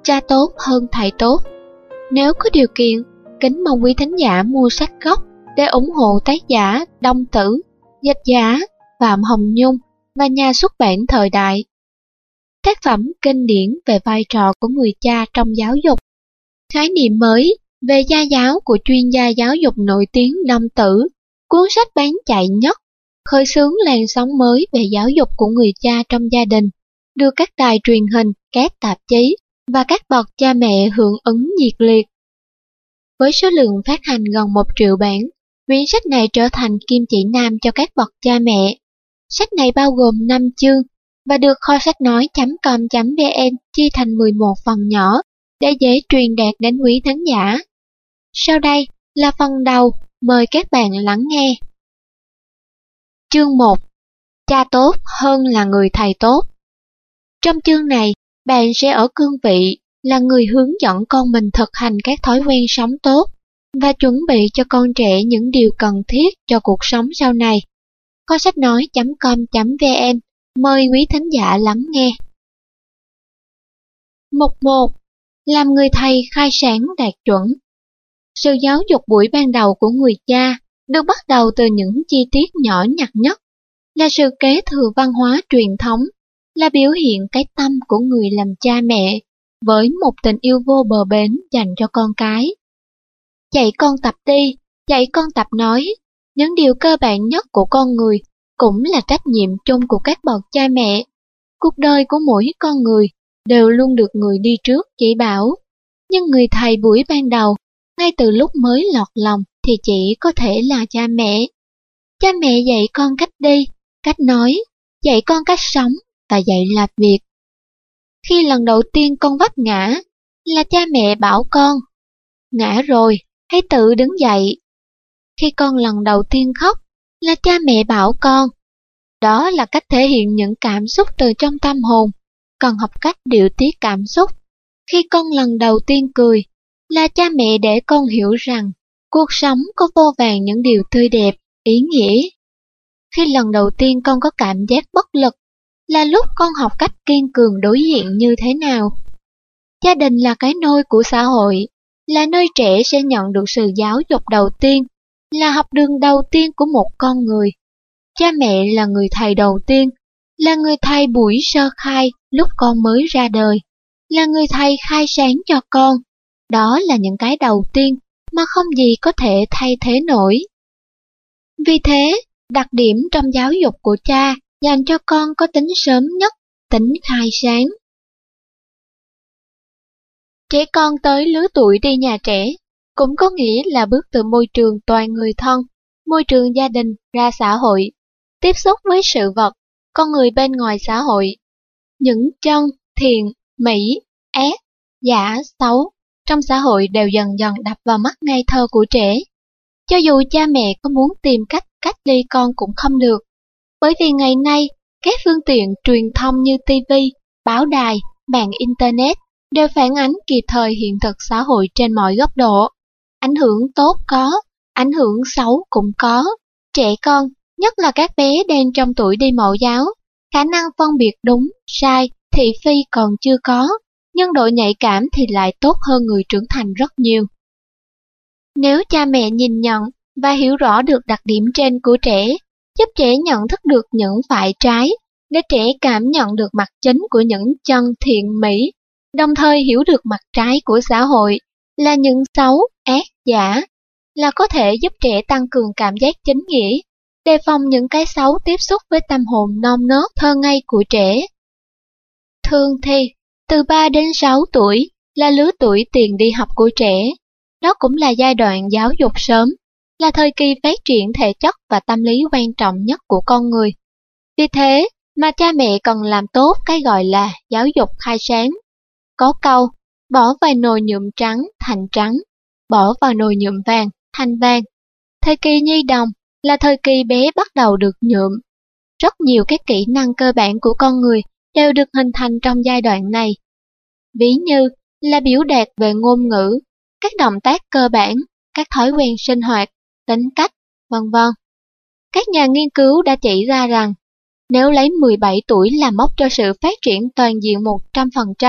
Cha tốt hơn thầy tốt. Nếu có điều kiện, kính mong quý thính giả mua sách gốc để ủng hộ tác giả Đông Tử, dịch giả Phạm Hồng Nhung và nhà xuất bản Thời Đại. Tác phẩm kinh điển về vai trò của người cha trong giáo dục. Khái niệm mới về gia giáo của chuyên gia giáo dục nổi tiếng Đông Tử, cuốn sách bán chạy nhất, khơi xướng làn sóng mới về giáo dục của người cha trong gia đình, được các đài truyền hình, các tạp chí và các bậc cha mẹ hưởng ứng nhiệt liệt. Với số lượng phát hành gần 1 triệu bản, quyển sách này trở thành kim chỉ nam cho các bậc cha mẹ. Sách này bao gồm 5 chương và được kho sách nói.com.vn chia thành 11 phần nhỏ để dễ truyền đạt đến quý khán giả. Sau đây là phần đầu, mời các bạn lắng nghe. Chương 1. Cha tốt hơn là người thầy tốt. Trong chương này, bạn sẽ ở cương vị là người hướng dẫn con mình thực hành các thói quen sống tốt và chuẩn bị cho con trẻ những điều cần thiết cho cuộc sống sau này. Kho sách nói.com.vn, mời quý thính giả lắng nghe. Mục 1. Làm người thầy khai sáng đạt chuẩn. Sự giáo dục buổi ban đầu của người cha được bắt đầu từ những chi tiết nhỏ nhặt nhất, là sự kế thừa văn hóa truyền thống, là biểu hiện cái tâm của người làm cha mẹ với một tình yêu vô bờ bến dành cho con cái. Dạy con tập đi, dạy con tập nói, những điều cơ bản nhất của con người cũng là trách nhiệm chung của các bậc cha mẹ. Cuộc đời của mỗi con người đều luôn được người đi trước chỉ bảo, nhưng người thầy buổi ban đầu, ngay từ lúc mới lọt lòng thì chỉ có thể là cha mẹ. Cha mẹ dạy con cách đi, cách nói, dạy con cách sống và dạy làm việc. Khi lần đầu tiên con vấp ngã, là cha mẹ bảo con, ngã rồi, hãy tự đứng dậy. Khi con lần đầu tiên khóc, là cha mẹ bảo con, đó là cách thể hiện những cảm xúc từ trong tâm hồn, cần học cách điều tiết cảm xúc. Khi con lần đầu tiên cười, là cha mẹ để con hiểu rằng cuộc sống có vô vàn những điều tươi đẹp, ý nghĩa. Khi lần đầu tiên con có cảm giác bất lực, là lúc con học cách kiên cường đối diện như thế nào. Gia đình là cái nôi của xã hội, là nơi trẻ sẽ nhận được sự giáo dục đầu tiên, là học đường đầu tiên của một con người. Cha mẹ là người thầy đầu tiên, là người thầy buổi sơ khai lúc con mới ra đời, là người thầy khai sáng cho con. Đó là những cái đầu tiên mà không gì có thể thay thế nổi. Vì thế, đặc điểm trong giáo dục của cha dành cho con có tính sớm nhất, tính khai sáng. Trẻ con tới lứa tuổi đi nhà trẻ, cũng có nghĩa là bước từ môi trường toàn người thân, môi trường gia đình ra xã hội, tiếp xúc với sự vật, con người bên ngoài xã hội. Những chân, thiện, mỹ, ác, giả, xấu trong xã hội đều dần dần đập vào mắt ngây thơ của trẻ. Cho dù cha mẹ có muốn tìm cách cách ly con cũng không được, bởi vì ngày nay các phương tiện truyền thông như TV, báo đài, mạng Internet đều phản ánh kịp thời hiện thực xã hội trên mọi góc độ. Ảnh hưởng tốt có, ảnh hưởng xấu cũng có. Trẻ con, nhất là các bé đang trong tuổi đi mẫu giáo, khả năng phân biệt đúng, sai, thị phi còn chưa có, nhưng độ nhạy cảm thì lại tốt hơn người trưởng thành rất nhiều. Nếu cha mẹ nhìn nhận và hiểu rõ được đặc điểm trên của trẻ, giúp trẻ nhận thức được những phải trái, để trẻ cảm nhận được mặt chính của những chân thiện mỹ, đồng thời hiểu được mặt trái của xã hội, là những xấu, ác, giả, là có thể giúp trẻ tăng cường cảm giác chính nghĩa, đề phòng những cái xấu tiếp xúc với tâm hồn non nớt thơ ngây của trẻ. Thường thì, từ 3 đến 6 tuổi là lứa tuổi tiền đi học của trẻ. Đó cũng là giai đoạn giáo dục sớm, là thời kỳ phát triển thể chất và tâm lý quan trọng nhất của con người. Vì thế mà cha mẹ cần làm tốt cái gọi là giáo dục khai sáng. Có câu, bỏ vào nồi nhuộm trắng thành trắng, bỏ vào nồi nhuộm vàng thành vàng. Thời kỳ nhi đồng là thời kỳ bé bắt đầu được nhuộm. Rất nhiều các kỹ năng cơ bản của con người đều được hình thành trong giai đoạn này. Ví như là biểu đạt về ngôn ngữ, các động tác cơ bản, các thói quen sinh hoạt, tính cách, vân vân. Các nhà nghiên cứu đã chỉ ra rằng, nếu lấy 17 tuổi làm mốc cho sự phát triển toàn diện 100%,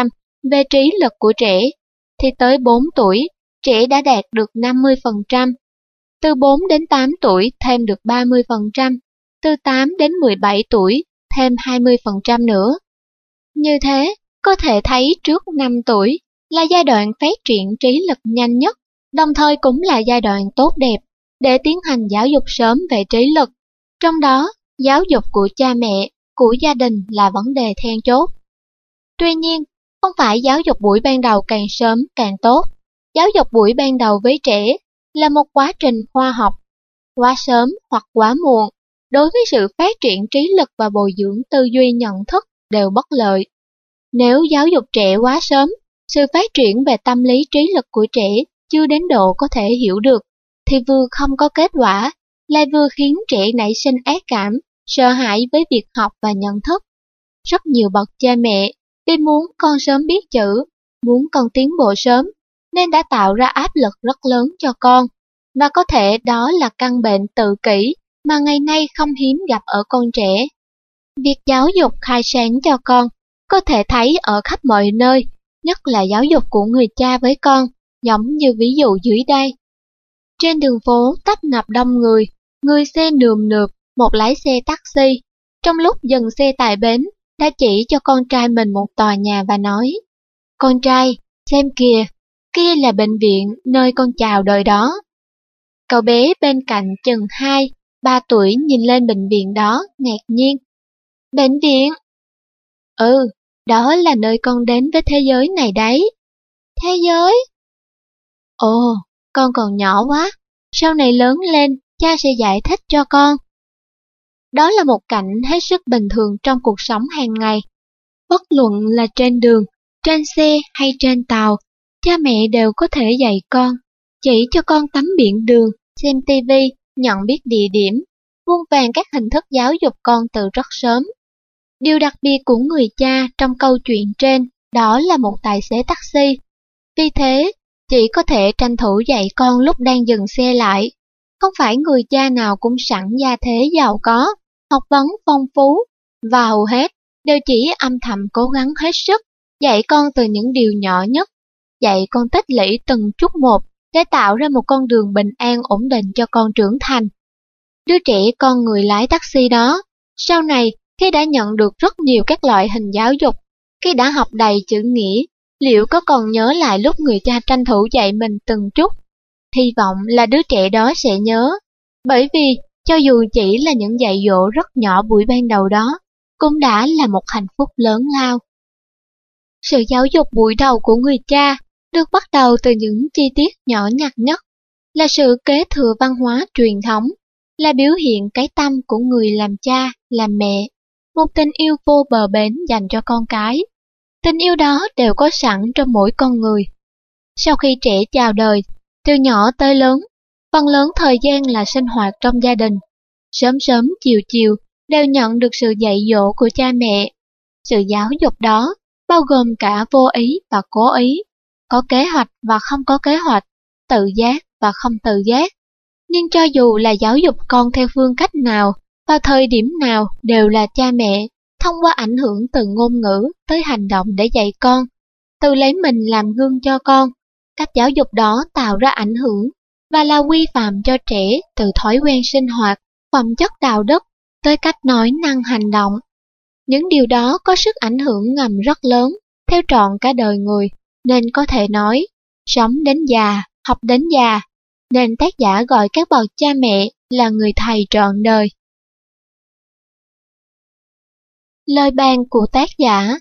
về trí lực của trẻ, thì tới 4 tuổi, trẻ đã đạt được 50%. Từ 4 đến 8 tuổi thêm được 30%, từ 8 đến 17 tuổi thêm 20% nữa. Như thế, có thể thấy trước 5 tuổi là giai đoạn phát triển trí lực nhanh nhất, đồng thời cũng là giai đoạn tốt đẹp để tiến hành giáo dục sớm về trí lực. Trong đó, giáo dục của cha mẹ, của gia đình là vấn đề then chốt. Tuy nhiên, không phải giáo dục buổi ban đầu càng sớm càng tốt. Giáo dục buổi ban đầu với trẻ là một quá trình khoa học. Quá sớm hoặc quá muộn, đối với sự phát triển trí lực và bồi dưỡng tư duy nhận thức đều bất lợi. Nếu giáo dục trẻ quá sớm, sự phát triển về tâm lý trí lực của trẻ chưa đến độ có thể hiểu được, thì vừa không có kết quả, lại vừa khiến trẻ nảy sinh ác cảm, sợ hãi với việc học và nhận thức. Rất nhiều bậc cha mẹ vì muốn con sớm biết chữ, muốn con tiến bộ sớm, nên đã tạo ra áp lực rất lớn cho con, và có thể đó là căn bệnh tự kỷ mà ngày nay không hiếm gặp ở con trẻ. Việc giáo dục khai sáng cho con có thể thấy ở khắp mọi nơi, nhất là giáo dục của người cha với con, giống như ví dụ dưới đây. Trên đường phố tấp nập đông người xe nườm nượp, một lái xe taxi, trong lúc dừng xe tại bến, đã chỉ cho con trai mình một tòa nhà và nói: "Con trai, xem kìa, kia là bệnh viện nơi con chào đời đó." Cậu bé bên cạnh chừng 2-3 tuổi nhìn lên bệnh viện đó, ngạc nhiên. "Bệnh viện?" "Ừ, đó là nơi con đến với thế giới này đấy." "Thế giới?" "Ồ, con còn nhỏ quá, sau này lớn lên, cha sẽ giải thích cho con." Đó là một cảnh hết sức bình thường trong cuộc sống hàng ngày. Bất luận là trên đường, trên xe hay trên tàu, cha mẹ đều có thể dạy con, chỉ cho con tắm biển đường, xem tivi, nhận biết địa điểm, muôn vàn các hình thức giáo dục con từ rất sớm. Điều đặc biệt của người cha trong câu chuyện trên đó là một tài xế taxi. Vì thế, chỉ có thể tranh thủ dạy con lúc đang dừng xe lại. Không phải người cha nào cũng sẵn gia thế giàu có, học vấn phong phú, và hầu hết đều chỉ âm thầm cố gắng hết sức dạy con từ những điều nhỏ nhất, dạy con tích lũy từng chút một để tạo ra một con đường bình an ổn định cho con trưởng thành. Đứa trẻ con người lái taxi đó, sau này khi đã nhận được rất nhiều các loại hình giáo dục, khi đã học đầy chữ nghĩa, liệu có còn nhớ lại lúc người cha tranh thủ dạy mình từng chút? Hy vọng là đứa trẻ đó sẽ nhớ, bởi vì cho dù chỉ là những dạy dỗ rất nhỏ buổi ban đầu đó, cũng đã là một hạnh phúc lớn lao. Sự giáo dục buổi đầu của người cha được bắt đầu từ những chi tiết nhỏ nhặt nhất, là sự kế thừa văn hóa truyền thống, là biểu hiện cái tâm của người làm cha, làm mẹ, một tình yêu vô bờ bến dành cho con cái. Tình yêu đó đều có sẵn trong mỗi con người. Sau khi trẻ chào đời, từ nhỏ tới lớn, phần lớn thời gian là sinh hoạt trong gia đình. Sớm sớm chiều chiều đều nhận được sự dạy dỗ của cha mẹ. Sự giáo dục đó bao gồm cả vô ý và cố ý, có kế hoạch và không có kế hoạch, tự giác và không tự giác. Nhưng cho dù là giáo dục con theo phương cách nào, vào thời điểm nào, đều là cha mẹ, thông qua ảnh hưởng từ ngôn ngữ tới hành động để dạy con, từ lấy mình làm gương cho con. Cách giáo dục đó tạo ra ảnh hưởng và là quy phạm cho trẻ từ thói quen sinh hoạt, phẩm chất đạo đức tới cách nói năng hành động. Những điều đó có sức ảnh hưởng ngầm rất lớn, theo trọn cả đời người, nên có thể nói, sống đến già, học đến già, nên tác giả gọi các bậc cha mẹ là người thầy trọn đời. Lời bàn của tác giả.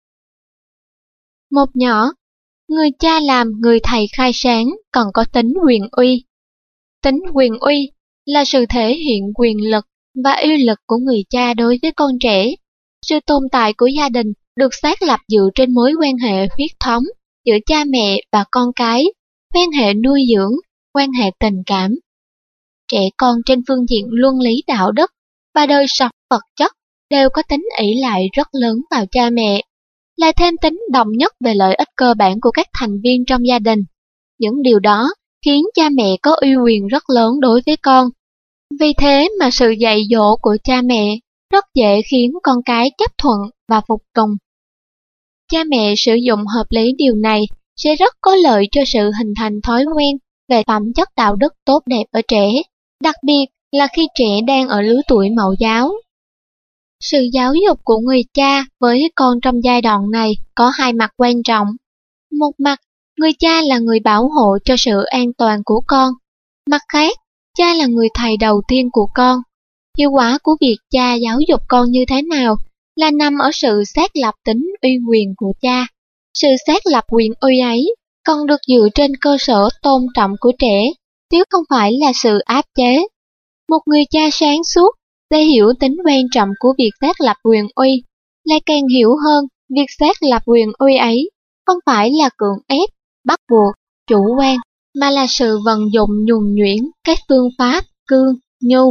Một nhỏ, người cha làm người thầy khai sáng còn có tính quyền uy. Tính quyền uy là sự thể hiện quyền lực và uy lực của người cha đối với con trẻ. Sự tồn tại của gia đình được xác lập dựa trên mối quan hệ huyết thống giữa cha mẹ và con cái, quan hệ nuôi dưỡng, quan hệ tình cảm. Trẻ con trên phương diện luân lý đạo đức và đời sống vật chất đều có tính ỷ lại rất lớn vào cha mẹ, lại thêm tính đồng nhất về lợi ích cơ bản của các thành viên trong gia đình. Những điều đó khiến cha mẹ có uy quyền rất lớn đối với con. Vì thế mà sự dạy dỗ của cha mẹ rất dễ khiến con cái chấp thuận và phục tùng. cha mẹ sử dụng hợp lý điều này sẽ rất có lợi cho sự hình thành thói quen về phẩm chất đạo đức tốt đẹp ở trẻ, đặc biệt là khi trẻ đang ở lứa tuổi mẫu giáo. Sự giáo dục của người cha với con trong giai đoạn này có hai mặt quan trọng. Một mặt, người cha là người bảo hộ cho sự an toàn của con. Mặt khác, cha là người thầy đầu tiên của con. Hiệu quả của việc cha giáo dục con như thế nào là nằm ở sự xác lập tính uy quyền của cha. Sự xác lập quyền uy ấy còn được dựa trên cơ sở tôn trọng của trẻ, chứ không phải là sự áp chế. Một người cha sáng suốt để hiểu tính quan trọng của việc xác lập quyền uy, lại càng hiểu hơn việc xác lập quyền uy ấy không phải là cưỡng ép, bắt buộc, chủ quan, mà là sự vận dụng nhuần nhuyễn các phương pháp cương, nhu.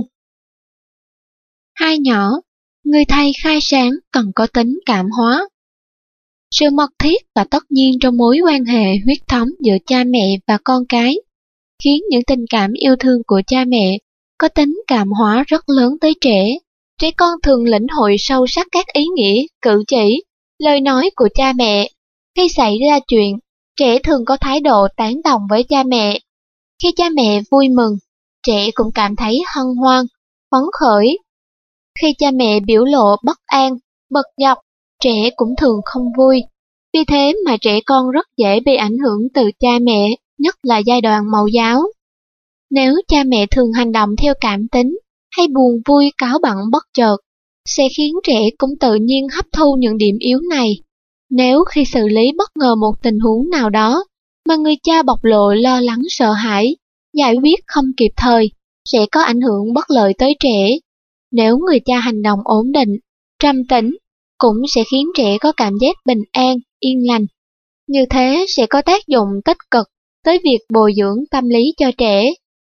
Hai nhỏ, người thầy khai sáng cần có tính cảm hóa. Sự mật thiết và tất nhiên trong mối quan hệ huyết thống giữa cha mẹ và con cái, khiến những tình cảm yêu thương của cha mẹ có tính cảm hóa rất lớn tới trẻ. Trẻ con thường lĩnh hội sâu sắc các ý nghĩa, cử chỉ, lời nói của cha mẹ. Khi xảy ra chuyện, trẻ thường có thái độ tán đồng với cha mẹ. Khi cha mẹ vui mừng, trẻ cũng cảm thấy hân hoan, phấn khởi. Khi cha mẹ biểu lộ bất an, bực dọc, trẻ cũng thường không vui. Vì thế mà trẻ con rất dễ bị ảnh hưởng từ cha mẹ, nhất là giai đoạn mẫu giáo. Nếu cha mẹ thường hành động theo cảm tính hay buồn vui cáu bẳn bất chợt, sẽ khiến trẻ cũng tự nhiên hấp thu những điểm yếu này. Nếu khi xử lý bất ngờ một tình huống nào đó mà người cha bộc lộ lo lắng sợ hãi, giải quyết không kịp thời, sẽ có ảnh hưởng bất lợi tới trẻ. Nếu người cha hành động ổn định, trầm tĩnh, cũng sẽ khiến trẻ có cảm giác bình an, yên lành. Như thế sẽ có tác dụng tích cực tới việc bồi dưỡng tâm lý cho trẻ.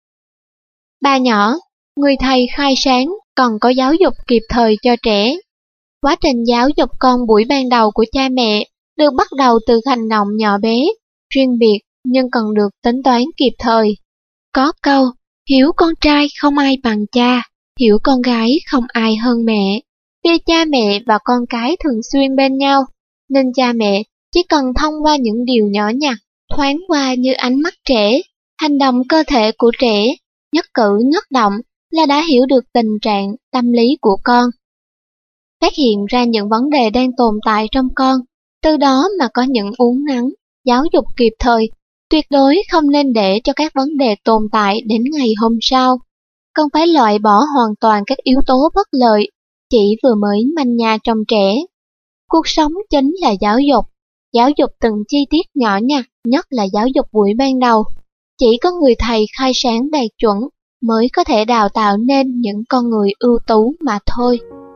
Ba nhỏ, người thầy khai sáng cần có giáo dục kịp thời cho trẻ. Quá trình giáo dục con buổi ban đầu của cha mẹ được bắt đầu từ hành động nhỏ bé, riêng biệt nhưng cần được tính toán kịp thời. Có câu, hiểu con trai không ai bằng cha, hiểu con gái không ai hơn mẹ. Vì cha mẹ và con cái thường xuyên bên nhau, nên cha mẹ chỉ cần thông qua những điều nhỏ nhặt, thoáng qua như ánh mắt trẻ, hành động cơ thể của trẻ, nhất cử nhất động là đã hiểu được tình trạng, tâm lý của con. Phát hiện ra những vấn đề đang tồn tại trong con, từ đó mà có những uốn nắn, giáo dục kịp thời, tuyệt đối không nên để cho các vấn đề tồn tại đến ngày hôm sau. Cần phải loại bỏ hoàn toàn các yếu tố bất lợi, chỉ vừa mới manh nha trong trẻ. Cuộc sống chính là giáo dục từng chi tiết nhỏ nhặt, nhất là giáo dục buổi ban đầu. Chỉ có người thầy khai sáng đạt chuẩn mới có thể đào tạo nên những con người ưu tú mà thôi.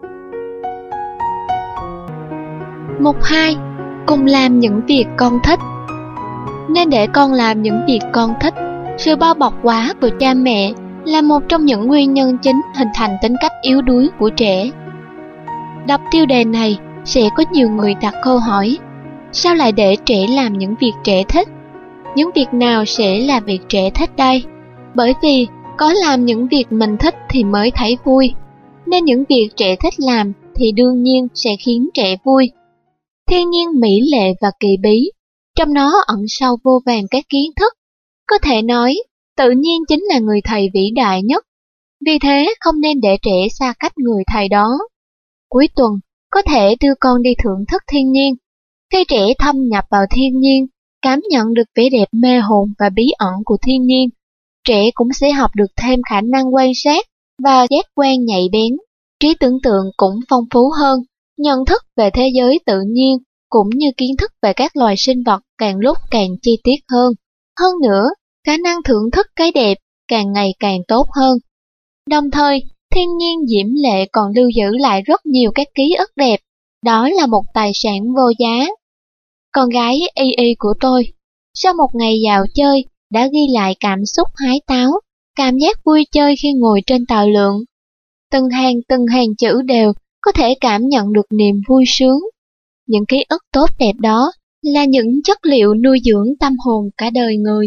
Mục 2. Cùng làm những việc con thích. Nên để con làm những việc con thích. Sự bao bọc quá của cha mẹ là một trong những nguyên nhân chính hình thành tính cách yếu đuối của trẻ. Đọc tiêu đề này sẽ có nhiều người đặt câu hỏi: sao lại để trẻ làm những việc trẻ thích? Những việc nào sẽ là việc trẻ thích đây? Bởi vì có làm những việc mình thích thì mới thấy vui, nên những việc trẻ thích làm thì đương nhiên sẽ khiến trẻ vui. Thiên nhiên mỹ lệ và kỳ bí, trong nó ẩn sâu vô vàn các kiến thức. Có thể nói, tự nhiên chính là người thầy vĩ đại nhất. Vì thế không nên để trẻ xa cách người thầy đó. Cuối tuần, có thể đưa con đi thưởng thức thiên nhiên. Khi trẻ thâm nhập vào thiên nhiên, cảm nhận được vẻ đẹp mê hồn và bí ẩn của thiên nhiên, trẻ cũng sẽ học được thêm khả năng quan sát và giác quan nhạy bén. Trí tưởng tượng cũng phong phú hơn, nhận thức về thế giới tự nhiên cũng như kiến thức về các loài sinh vật càng lúc càng chi tiết hơn. Hơn nữa, khả năng thưởng thức cái đẹp càng ngày càng tốt hơn. Đồng thời, thiên nhiên diễm lệ còn lưu giữ lại rất nhiều các ký ức đẹp, đó là một tài sản vô giá. Con gái Y Y của tôi, sau một ngày dạo chơi, đã ghi lại cảm xúc hái táo, cảm giác vui chơi khi ngồi trên tàu lượn. Từng hàng chữ đều có thể cảm nhận được niềm vui sướng. Những ký ức tốt đẹp đó là những chất liệu nuôi dưỡng tâm hồn cả đời người.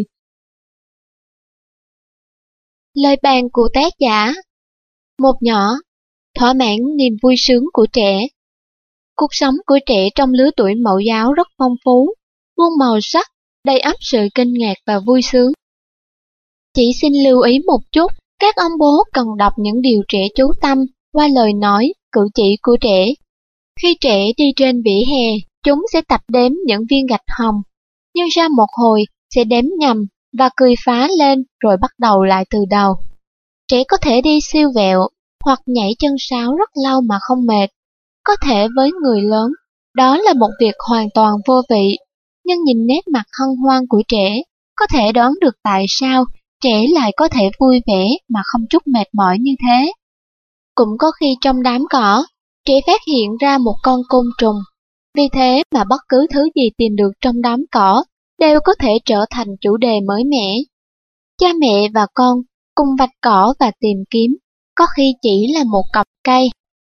Lời bàn của tác giả: một nhỏ, thỏa mãn niềm vui sướng của trẻ. Cuộc sống của trẻ trong lứa tuổi mẫu giáo rất phong phú, muôn màu sắc, đầy ắp sự kinh ngạc và vui sướng. Chỉ xin lưu ý một chút, các ông bố cần đọc những điều trẻ chú tâm qua lời nói, cử chỉ của trẻ. Khi trẻ đi trên vỉa hè, chúng sẽ tập đếm những viên gạch hồng, nhưng sau một hồi sẽ đếm nhầm và cười phá lên rồi bắt đầu lại từ đầu. Trẻ có thể đi siêu vẹo hoặc nhảy chân sáo rất lâu mà không mệt. Có thể với người lớn, đó là một việc hoàn toàn vô vị, nhưng nhìn nét mặt hân hoan của trẻ, có thể đoán được tại sao trẻ lại có thể vui vẻ mà không chút mệt mỏi như thế. Cũng có khi trong đám cỏ, trẻ phát hiện ra một con côn trùng. Vì thế mà bất cứ thứ gì tìm được trong đám cỏ đều có thể trở thành chủ đề mới mẻ. Cha mẹ và con cùng vạch cỏ và tìm kiếm, có khi chỉ là một cọc cây.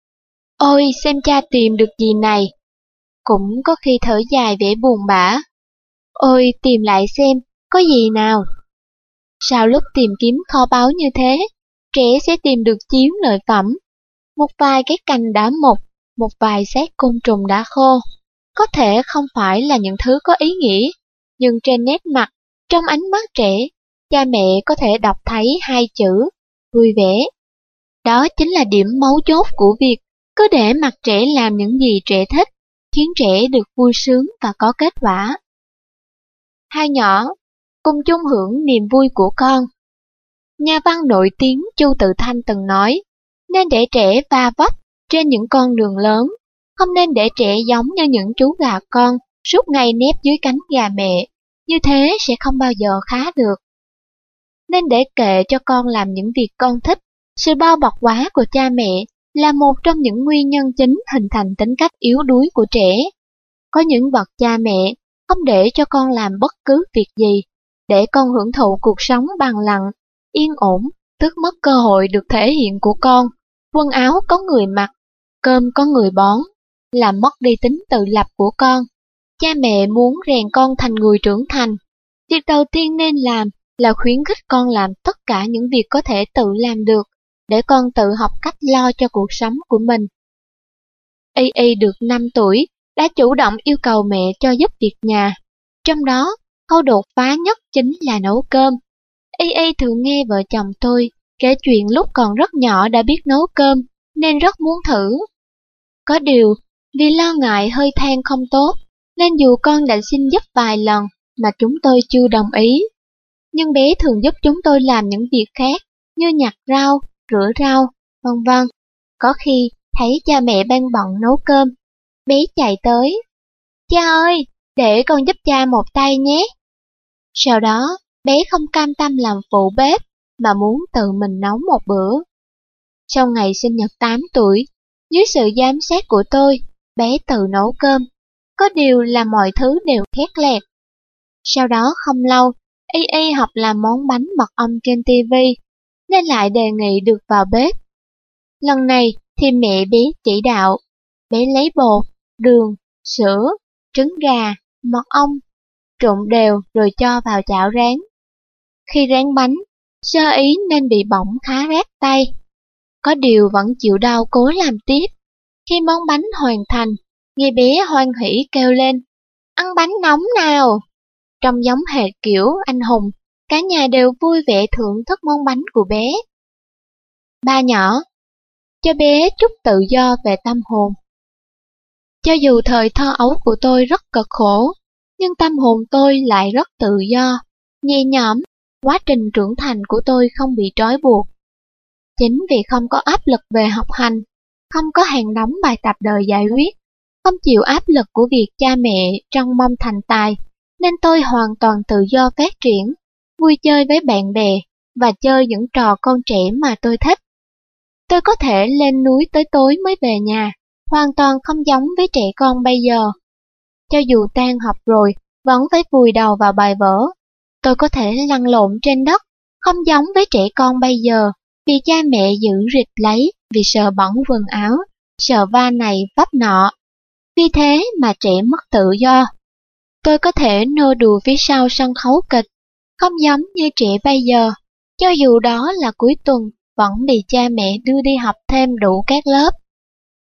Ôi, xem cha tìm được gì này. Cũng có khi thở dài vẻ buồn bã. Ôi, tìm lại xem, có gì nào. Sau lúc tìm kiếm kho báu như thế, trẻ sẽ tìm được chiến lợi phẩm. Một vài cái cành đã mục, một vài xác côn trùng đã khô. Có thể không phải là những thứ có ý nghĩa, nhưng trên nét mặt, trong ánh mắt trẻ, cha mẹ có thể đọc thấy hai chữ, vui vẻ. Đó chính là điểm mấu chốt của việc cứ để mặc trẻ làm những gì trẻ thích, khiến trẻ được vui sướng và có kết quả. Hai nhỏ, cùng chung hưởng niềm vui của con. Nhà văn nổi tiếng Chu Tự Thanh từng nói, nên để trẻ va vấp trên những con đường lớn, không nên để trẻ giống như những chú gà con suốt ngày nép dưới cánh gà mẹ, như thế sẽ không bao giờ khá được. Nên để kệ cho con làm những việc con thích, sự bao bọc quá của cha mẹ là một trong những nguyên nhân chính hình thành tính cách yếu đuối của trẻ. Có những bậc cha mẹ không để cho con làm bất cứ việc gì, để con hưởng thụ cuộc sống bằng lặng, yên ổn, tước mất cơ hội được thể hiện của con. Quần áo có người mặc, cơm có người bón, làm mất đi tính tự lập của con. Cha mẹ muốn rèn con thành người trưởng thành. Việc đầu tiên nên làm là khuyến khích con làm tất cả những việc có thể tự làm được, để con tự học cách lo cho cuộc sống của mình. Y Y được 5 tuổi, đã chủ động yêu cầu mẹ cho giúp việc nhà. Trong đó, khâu đột phá nhất chính là nấu cơm. Y Y thường nghe vợ chồng tôi kể chuyện lúc còn rất nhỏ đã biết nấu cơm, nên rất muốn thử. Có điều, vì lo ngại hơi than không tốt, nên dù con đã xin giúp vài lần mà chúng tôi chưa đồng ý. Nhưng bé thường giúp chúng tôi làm những việc khác như nhặt rau, rửa rau, vân vân. Có khi thấy cha mẹ đang bận nấu cơm, bé chạy tới. Cha ơi, để con giúp cha một tay nhé. Sau đó, bé không cam tâm làm phụ bếp, mà muốn tự mình nấu một bữa. Sau ngày sinh nhật 8 tuổi, dưới sự giám sát của tôi, bé tự nấu cơm. Có điều là mọi thứ đều khét lẹt. Sau đó không lâu, Y Y học làm món bánh mật ong trên TV, nên lại đề nghị được vào bếp. Lần này thì mẹ bé chỉ đạo. Bé lấy bột, đường, sữa, trứng gà, mật ong, trộn đều rồi cho vào chảo rán. Khi rán bánh, sơ ý nên bị bỏng khá rát tay. Có điều vẫn chịu đau cố làm tiếp. Khi món bánh hoàn thành, nghe bé hoan hỉ kêu lên, ăn bánh nóng nào. Trông giống hệt kiểu anh hùng, cả nhà đều vui vẻ thưởng thức món bánh của bé. Ba nhỏ, cho bé chút tự do về tâm hồn. Cho dù thời thơ ấu của tôi rất cực khổ, nhưng tâm hồn tôi lại rất tự do, nhẹ nhõm. Quá trình trưởng thành của tôi không bị trói buộc. Chính vì không có áp lực về học hành, không có hàng đống bài tập đời giải quyết, không chịu áp lực của việc cha mẹ trông mong thành tài, nên tôi hoàn toàn tự do phát triển, vui chơi với bạn bè và chơi những trò con trẻ mà tôi thích. Tôi có thể lên núi tới tối mới về nhà, hoàn toàn không giống với trẻ con bây giờ. Cho dù tan học rồi, vẫn phải vùi đầu vào bài vở. Tôi có thể lăn lộn trên đất, không giống với trẻ con bây giờ, vì cha mẹ giữ rịt lấy vì sợ bẩn quần áo, sợ va này vấp nọ. Vì thế mà trẻ mất tự do. Tôi có thể nô đùa phía sau sân khấu kịch, không giống như trẻ bây giờ, cho dù đó là cuối tuần vẫn bị cha mẹ đưa đi học thêm đủ các lớp.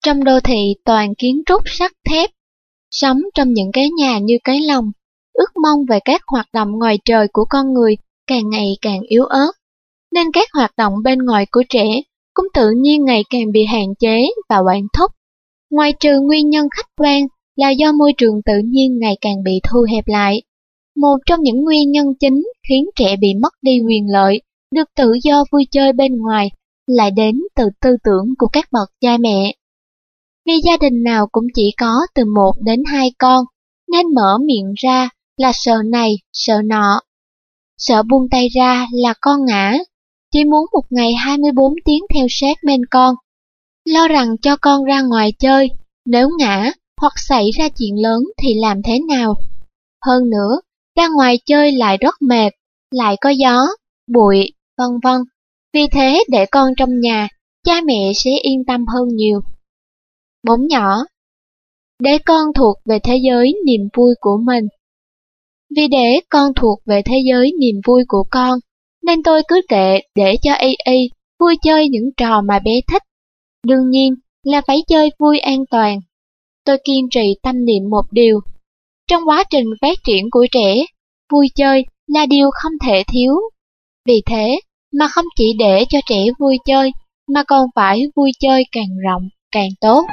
Trong đô thị toàn kiến trúc sắt thép, sống trong những cái nhà như cái lồng, ước mong về các hoạt động ngoài trời của con người càng ngày càng yếu ớt, nên các hoạt động bên ngoài của trẻ cũng tự nhiên ngày càng bị hạn chế và quản thúc. Ngoài trừ nguyên nhân khách quan là do môi trường tự nhiên ngày càng bị thu hẹp lại, một trong những nguyên nhân chính khiến trẻ bị mất đi quyền lợi được tự do vui chơi bên ngoài lại đến từ tư tưởng của các bậc cha mẹ. Vì gia đình nào cũng chỉ có từ 1 đến 2 con, nên mở miệng ra là sợ này, sợ nọ. Sợ buông tay ra là con ngã, chỉ muốn một ngày 24 tiếng theo sát bên con. Lo rằng cho con ra ngoài chơi, nếu ngã hoặc xảy ra chuyện lớn thì làm thế nào? Hơn nữa, ra ngoài chơi lại rất mệt, lại có gió, bụi, vân vân. Vì thế để con trong nhà, cha mẹ sẽ yên tâm hơn nhiều. 4 nhỏ. Để con thuộc về thế giới niềm vui của mình. Vì để con thuộc về thế giới niềm vui của con, nên tôi cứ kệ để cho Y vui chơi những trò mà bé thích. Đương nhiên là phải chơi vui an toàn. Tôi kiên trì tâm niệm một điều. Trong quá trình phát triển của trẻ, vui chơi là điều không thể thiếu. Vì thế mà không chỉ để cho trẻ vui chơi, mà còn phải vui chơi càng rộng, càng tốt.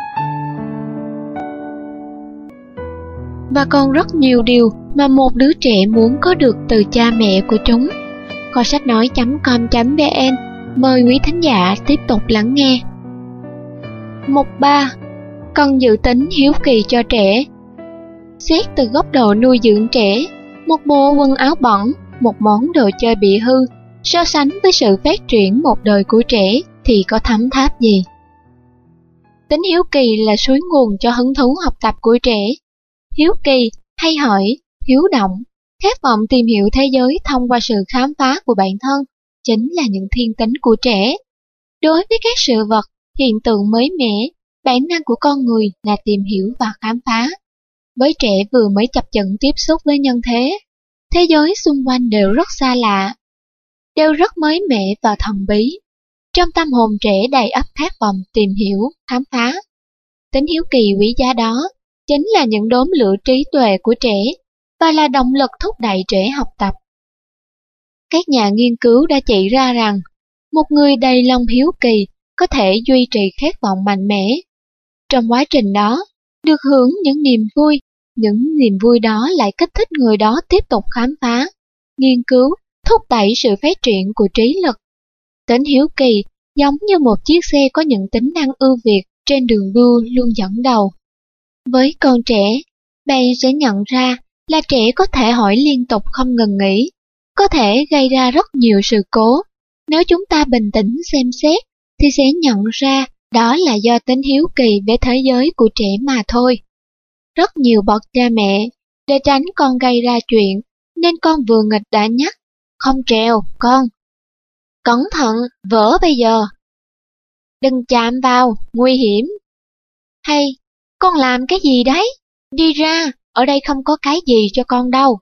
Và còn rất nhiều điều mà một đứa trẻ muốn có được từ cha mẹ của chúng. Kho sách nói.com.vn mời quý thính giả tiếp tục lắng nghe. Mục 3. Cần dự tính hiếu kỳ cho trẻ. Xét từ góc độ nuôi dưỡng trẻ, một bộ quần áo bẩn, một món đồ chơi bị hư, so sánh với sự phát triển một đời của trẻ thì có thấm tháp gì? Tính hiếu kỳ là suối nguồn cho hứng thú học tập của trẻ. Hiếu kỳ, hay hỏi, hiếu động, khát vọng tìm hiểu thế giới thông qua sự khám phá của bản thân, chính là những thiên tính của trẻ. Đối với các sự vật, hiện tượng mới mẻ, bản năng của con người là tìm hiểu và khám phá. Với trẻ vừa mới chập chững tiếp xúc với nhân thế giới xung quanh đều rất xa lạ, đều rất mới mẻ và thần bí. Trong tâm hồn trẻ đầy ắp khát vọng tìm hiểu, khám phá. Tính hiếu kỳ quý giá đó chính là những đốm lửa trí tuệ của trẻ và là động lực thúc đẩy trẻ học tập. Các nhà nghiên cứu đã chỉ ra rằng, một người đầy lòng hiếu kỳ có thể duy trì khát vọng mạnh mẽ. Trong quá trình đó, được hưởng những niềm vui đó lại kích thích người đó tiếp tục khám phá, nghiên cứu, thúc đẩy sự phát triển của trí lực. Tính hiếu kỳ giống như một chiếc xe có những tính năng ưu việt trên đường đua luôn dẫn đầu. Với con trẻ, bạn sẽ nhận ra là trẻ có thể hỏi liên tục không ngừng nghỉ, có thể gây ra rất nhiều sự cố. Nếu chúng ta bình tĩnh xem xét, thì sẽ nhận ra đó là do tính hiếu kỳ về thế giới của trẻ mà thôi. Rất nhiều bậc cha mẹ, để tránh con gây ra chuyện, nên con vừa nghịch đã nhắc, không trèo, con. Cẩn thận, vỡ bây giờ. Đừng chạm vào, nguy hiểm. Hay, con làm cái gì đấy? Đi ra, ở đây không có cái gì cho con đâu.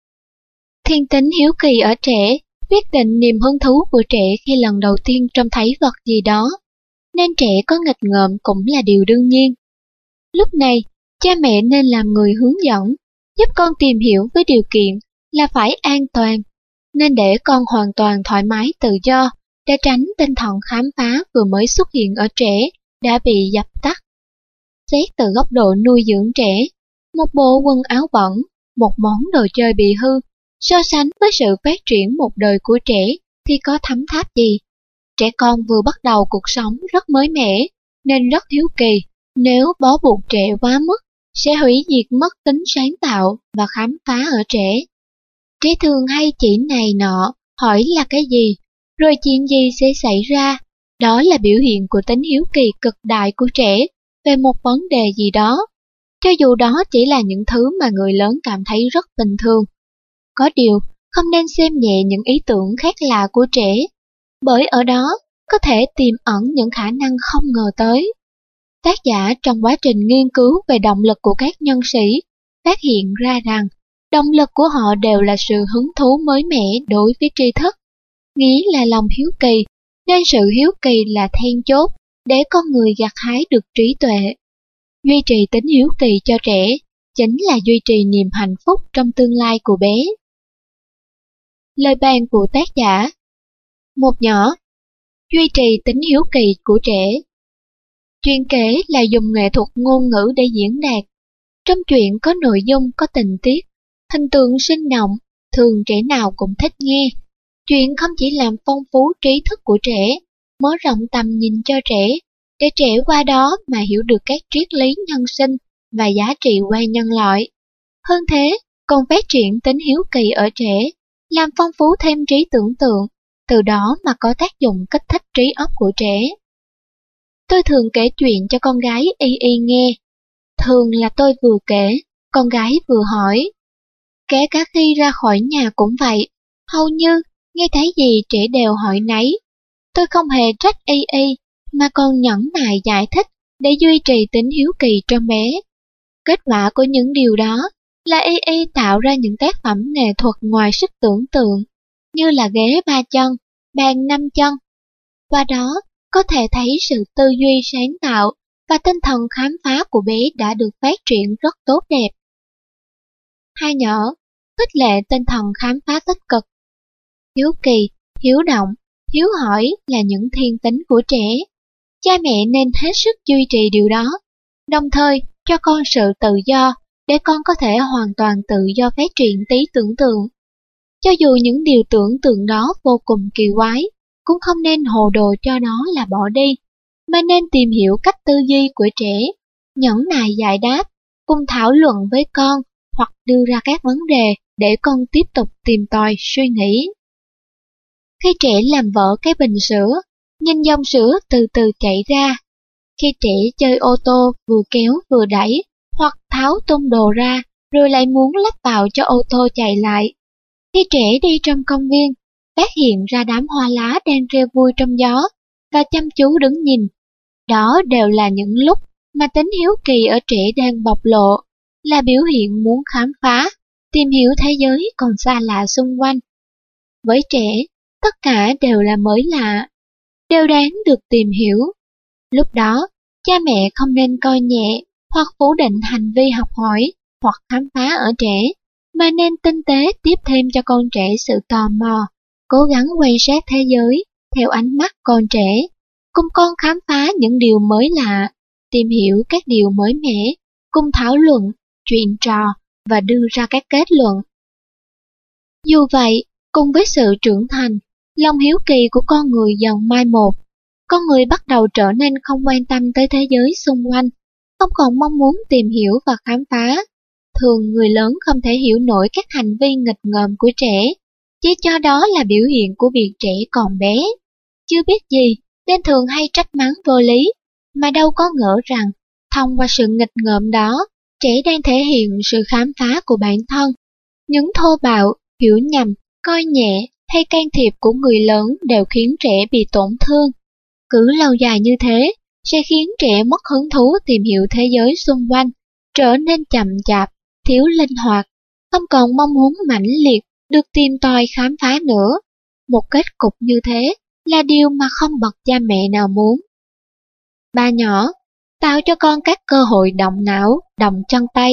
Thiên tính hiếu kỳ ở trẻ quyết định niềm hứng thú của trẻ khi lần đầu tiên trông thấy vật gì đó, nên trẻ có nghịch ngợm cũng là điều đương nhiên. Lúc này, cha mẹ nên làm người hướng dẫn, giúp con tìm hiểu với điều kiện là phải an toàn, nên để con hoàn toàn thoải mái tự do, để tránh tinh thần khám phá vừa mới xuất hiện ở trẻ đã bị dập tắt. Xét từ góc độ nuôi dưỡng trẻ, một bộ quần áo bẩn, một món đồ chơi bị hư, so sánh với sự phát triển một đời của trẻ thì có thấm tháp gì? Trẻ con vừa bắt đầu cuộc sống rất mới mẻ, nên rất hiếu kỳ. Nếu bó buộc trẻ quá mức, sẽ hủy diệt mất tính sáng tạo và khám phá ở trẻ. Trẻ thường hay chỉ này nọ, hỏi là cái gì, rồi chuyện gì sẽ xảy ra. Đó là biểu hiện của tính hiếu kỳ cực đại của trẻ về một vấn đề gì đó, cho dù đó chỉ là những thứ mà người lớn cảm thấy rất bình thường. Có điều, không nên xem nhẹ những ý tưởng khác lạ của trẻ, bởi ở đó có thể tiềm ẩn những khả năng không ngờ tới. Tác giả trong quá trình nghiên cứu về động lực của các nhân sĩ phát hiện ra rằng động lực của họ đều là sự hứng thú mới mẻ đối với tri thức, nghĩa là lòng hiếu kỳ, nên sự hiếu kỳ là then chốt để con người gặt hái được trí tuệ. Duy trì tính hiếu kỳ cho trẻ chính là duy trì niềm hạnh phúc trong tương lai của bé. Lời bàn của tác giả. Một nhỏ, duy trì tính hiếu kỳ của trẻ. Chuyện kể là dùng nghệ thuật ngôn ngữ để diễn đạt. Trong chuyện có nội dung, có tình tiết, hình tượng sinh động, thường trẻ nào cũng thích nghe. Chuyện không chỉ làm phong phú trí thức của trẻ, mở rộng tầm nhìn cho trẻ, để trẻ qua đó mà hiểu được các triết lý nhân sinh và giá trị quan nhân loại. Hơn thế, còn phát triển tính hiếu kỳ ở trẻ, làm phong phú thêm trí tưởng tượng, từ đó mà có tác dụng kích thích trí óc của trẻ. Tôi thường kể chuyện cho con gái Y Y nghe. Thường là tôi vừa kể, con gái vừa hỏi. Kể cả khi ra khỏi nhà cũng vậy, hầu như nghe thấy gì trẻ đều hỏi nấy. Tôi không hề trách Y Y, mà còn nhẫn nại giải thích để duy trì tính hiếu kỳ trong bé. Kết quả của những điều đó là Y Y tạo ra những tác phẩm nghệ thuật ngoài sức tưởng tượng, như là ghế 3 chân, bàn 5 chân. Qua đó, có thể thấy sự tư duy sáng tạo và tinh thần khám phá của bé đã được phát triển rất tốt đẹp. Hai nhỏ, khích lệ tinh thần khám phá tích cực. Hiếu kỳ, hiếu động, hiếu hỏi là những thiên tính của trẻ. Cha mẹ nên hết sức duy trì điều đó, đồng thời cho con sự tự do để con có thể hoàn toàn tự do phát triển trí tưởng tượng. Cho dù những điều tưởng tượng đó vô cùng kỳ quái, cũng không nên hồ đồ cho nó là bỏ đi, mà nên tìm hiểu cách tư duy của trẻ, nhẫn nại giải đáp, cùng thảo luận với con hoặc đưa ra các vấn đề để con tiếp tục tìm tòi suy nghĩ. Khi trẻ làm vỡ cái bình sữa, nhìn dòng sữa từ từ chảy ra. Khi trẻ chơi ô tô vừa kéo vừa đẩy, hoặc tháo tung đồ ra rồi lại muốn lắp vào cho ô tô chạy lại. Khi trẻ đi trong công viên, phát hiện ra đám hoa lá đang reo vui trong gió và chăm chú đứng nhìn. Đó đều là những lúc mà tính hiếu kỳ ở trẻ đang bộc lộ, là biểu hiện muốn khám phá, tìm hiểu thế giới còn xa lạ xung quanh. Với trẻ, tất cả đều là mới lạ, đều đáng được tìm hiểu. Lúc đó, cha mẹ không nên coi nhẹ hoặc phủ định hành vi học hỏi hoặc khám phá ở trẻ, mà nên tinh tế tiếp thêm cho con trẻ sự tò mò, cố gắng quan sát thế giới theo ánh mắt con trẻ, cùng con khám phá những điều mới lạ, tìm hiểu các điều mới mẻ, cùng thảo luận, chuyện trò và đưa ra các kết luận. Dù vậy, cùng với sự trưởng thành, lòng hiếu kỳ của con người dần mai một. Con người bắt đầu trở nên không quan tâm tới thế giới xung quanh, không còn mong muốn tìm hiểu và khám phá. Thường người lớn không thể hiểu nổi các hành vi nghịch ngợm của trẻ, chỉ cho đó là biểu hiện của việc trẻ còn bé. Chưa biết gì nên thường hay trách mắng vô lý, mà đâu có ngờ rằng thông qua sự nghịch ngợm đó, trẻ đang thể hiện sự khám phá của bản thân. Những thô bạo, hiểu nhầm, coi nhẹ hay can thiệp của người lớn đều khiến trẻ bị tổn thương. Cứ lâu dài như thế, sẽ khiến trẻ mất hứng thú tìm hiểu thế giới xung quanh, trở nên chậm chạp, thiếu linh hoạt, không còn mong muốn mãnh liệt được tìm tòi khám phá nữa. Một kết cục như thế là điều mà không bậc cha mẹ nào muốn. Ba nhỏ, tạo cho con các cơ hội động não, động chân tay.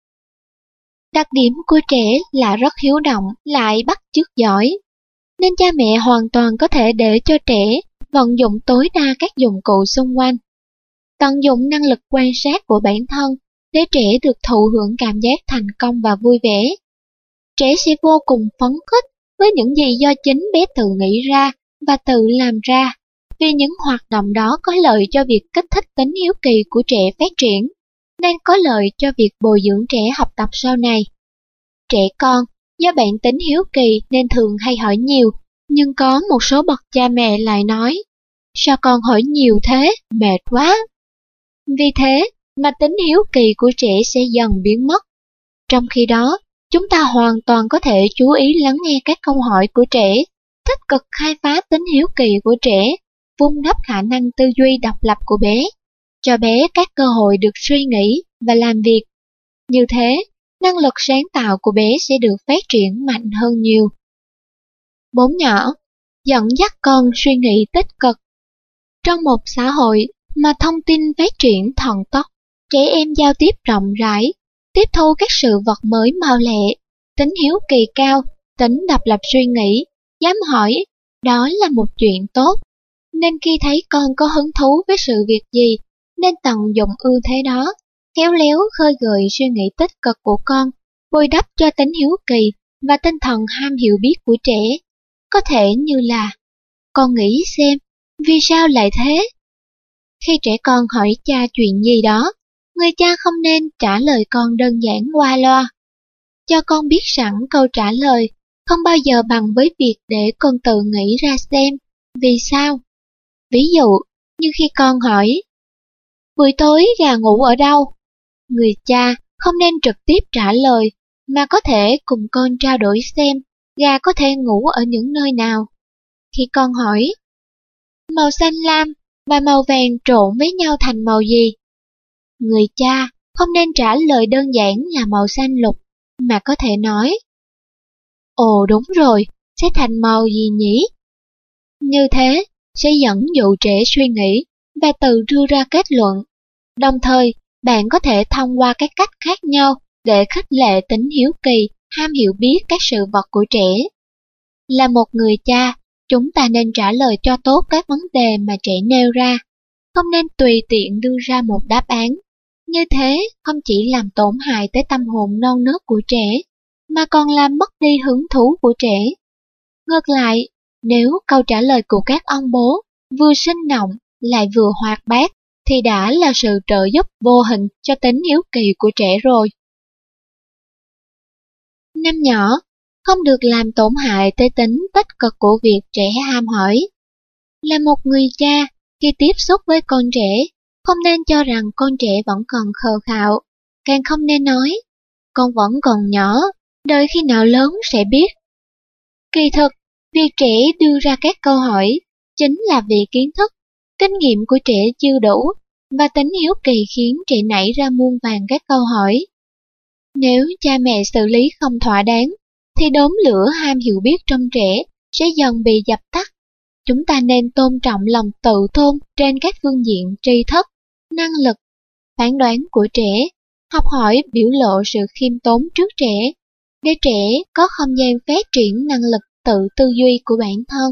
Đặc điểm của trẻ là rất hiếu động, lại bắt chước giỏi, nên cha mẹ hoàn toàn có thể để cho trẻ vận dụng tối đa các dụng cụ xung quanh. Tận dụng năng lực quan sát của bản thân để trẻ được thụ hưởng cảm giác thành công và vui vẻ. Trẻ sẽ vô cùng phấn khích với những gì do chính bé tự nghĩ ra và tự làm ra, vì những hoạt động đó có lợi cho việc kích thích tính hiếu kỳ của trẻ phát triển, nên có lợi cho việc bồi dưỡng trẻ học tập sau này. Trẻ con, do bản tính hiếu kỳ nên thường hay hỏi nhiều, nhưng có một số bậc cha mẹ lại nói, sao con hỏi nhiều thế, mệt quá. Vì thế mà tính hiếu kỳ của trẻ sẽ dần biến mất. Trong khi đó, chúng ta hoàn toàn có thể chú ý lắng nghe các câu hỏi của trẻ, tích cực khai phá tính hiếu kỳ của trẻ, vun đắp khả năng tư duy độc lập của bé, cho bé các cơ hội được suy nghĩ và làm việc. Như thế, năng lực sáng tạo của bé sẽ được phát triển mạnh hơn nhiều. 4 nhỏ, dẫn dắt con suy nghĩ tích cực. Trong một xã hội mà thông tin phát triển thần tốc, trẻ em giao tiếp rộng rãi, tiếp thu các sự vật mới mau lẹ, tính hiếu kỳ cao, tính độc lập suy nghĩ, dám hỏi, đó là một chuyện tốt. Nên khi thấy con có hứng thú với sự việc gì, nên tận dụng ưu thế đó, khéo léo khơi gợi suy nghĩ tích cực của con, bồi đắp cho tính hiếu kỳ và tinh thần ham hiểu biết của trẻ. Có thể như là, con nghĩ xem, vì sao lại thế? Khi trẻ con hỏi cha chuyện gì đó, người cha không nên trả lời con đơn giản qua loa. Cho con biết sẵn câu trả lời, không bao giờ bằng với việc để con tự nghĩ ra xem, vì sao? Ví dụ, như khi con hỏi, buổi tối gà ngủ ở đâu? Người cha không nên trực tiếp trả lời, mà có thể cùng con trao đổi xem gà có thể ngủ ở những nơi nào. Khi con hỏi, màu xanh lam và màu vàng trộn với nhau thành màu gì? Người cha không nên trả lời đơn giản là màu xanh lục, mà có thể nói, ồ đúng rồi, sẽ thành màu gì nhỉ? Như thế sẽ dẫn dụ trẻ suy nghĩ và tự đưa ra kết luận. Đồng thời, bạn có thể thông qua các cách khác nhau để khích lệ tính hiếu kỳ, ham hiểu biết các sự vật của trẻ. Là một người cha, chúng ta nên trả lời cho tốt các vấn đề mà trẻ nêu ra, không nên tùy tiện đưa ra một đáp án. Như thế không chỉ làm tổn hại tới tâm hồn non nớt của trẻ, mà còn làm mất đi hứng thú của trẻ. Ngược lại, nếu câu trả lời của các ông bố vừa sinh động lại vừa hoạt bát, thì đã là sự trợ giúp vô hình cho tính hiếu kỳ của trẻ rồi. Năm nhỏ, không được làm tổn hại tới tính tích cực của việc trẻ ham hỏi. Là một người cha, khi tiếp xúc với con trẻ, không nên cho rằng con trẻ vẫn còn khờ khạo, càng không nên nói, con vẫn còn nhỏ, đợi khi nào lớn sẽ biết. Kỳ thực, việc trẻ đưa ra các câu hỏi chính là vì kiến thức, kinh nghiệm của trẻ chưa đủ, và tính hiếu kỳ khiến trẻ nảy ra muôn vàn các câu hỏi. Nếu cha mẹ xử lý không thỏa đáng, thì đốm lửa ham hiểu biết trong trẻ sẽ dần bị dập tắt. Chúng ta nên tôn trọng lòng tự tôn trên các phương diện tri thức, năng lực, phán đoán của trẻ, học hỏi biểu lộ sự khiêm tốn trước trẻ, để trẻ có không gian phát triển năng lực tự tư duy của bản thân.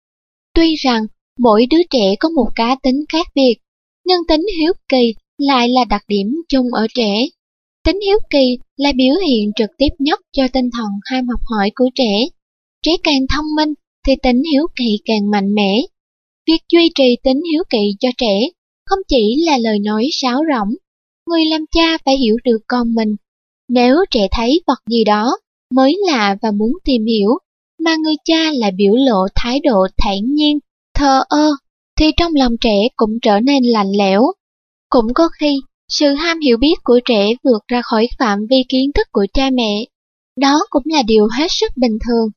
Tuy rằng mỗi đứa trẻ có một cá tính khác biệt, nhưng tính hiếu kỳ lại là đặc điểm chung ở trẻ. Tính hiếu kỳ là biểu hiện trực tiếp nhất cho tinh thần ham học hỏi của trẻ. Trẻ càng thông minh thì tính hiếu kỳ càng mạnh mẽ. Việc duy trì tính hiếu kỳ cho trẻ không chỉ là lời nói sáo rỗng. Người làm cha phải hiểu được con mình. Nếu trẻ thấy vật gì đó mới lạ và muốn tìm hiểu, mà người cha lại biểu lộ thái độ thản nhiên, thờ ơ, thì trong lòng trẻ cũng trở nên lạnh lẽo. Cũng có khi, sự ham hiểu biết của trẻ vượt ra khỏi phạm vi kiến thức của cha mẹ. Đó cũng là điều hết sức bình thường.